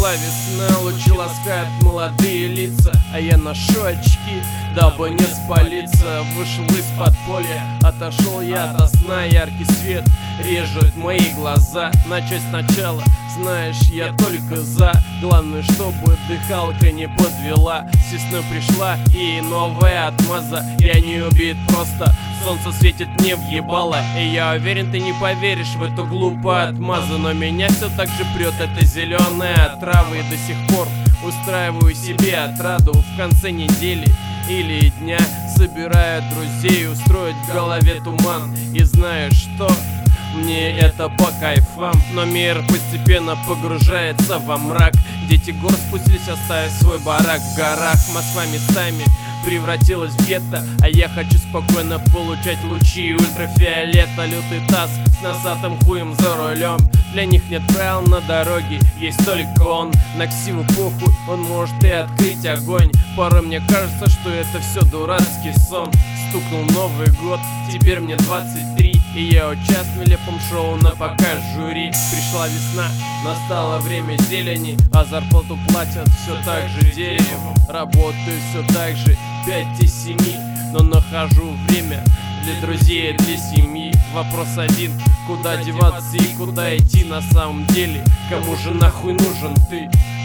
Пришла весна, лучи ласкают молодые лица, а я ношу очки, дабы не спалиться. Вышел из подполья, отошел я ото сна. Яркий свет режет мои глаза. Начать сначала, знаешь, я только за. Главное, чтобы дыхалка не подвела. С весной пришла и новая отмаза. Я не убит просто, солнце светит мне в ебало. И я уверен, ты не поверишь в эту глупую отмазу. Но меня все так же прет эта зеленая трава. И до сих пор устраиваю себе отраду в конце недели или дня. Собираю друзей, устроить в голове туман. И знаешь что? Мне это по кайфам. Но мир постепенно погружается во мрак. Дети гор спустились, оставив свой барак в горах. Москва местами превратилась в гетто, а я хочу спокойно получать лучи ультрафиолета. Лютый таз с носатым хуем за рулем. Для них нет правил на дороге, есть только он. На ксиву похуй, он может и открыть огонь. Порой мне кажется, что это все дурацкий сон. Стукнул Новый год, теперь мне 23, и я участвую в нелепом шоу на показ жюри. Пришла весна, настало время зелени, а зарплату платят все так же деревом. Работаю все так же 5 из 7, но нахожу время для друзей и для семьи. Вопрос один: куда деваться и куда идти на самом деле? Кому же нахуй нужен ты?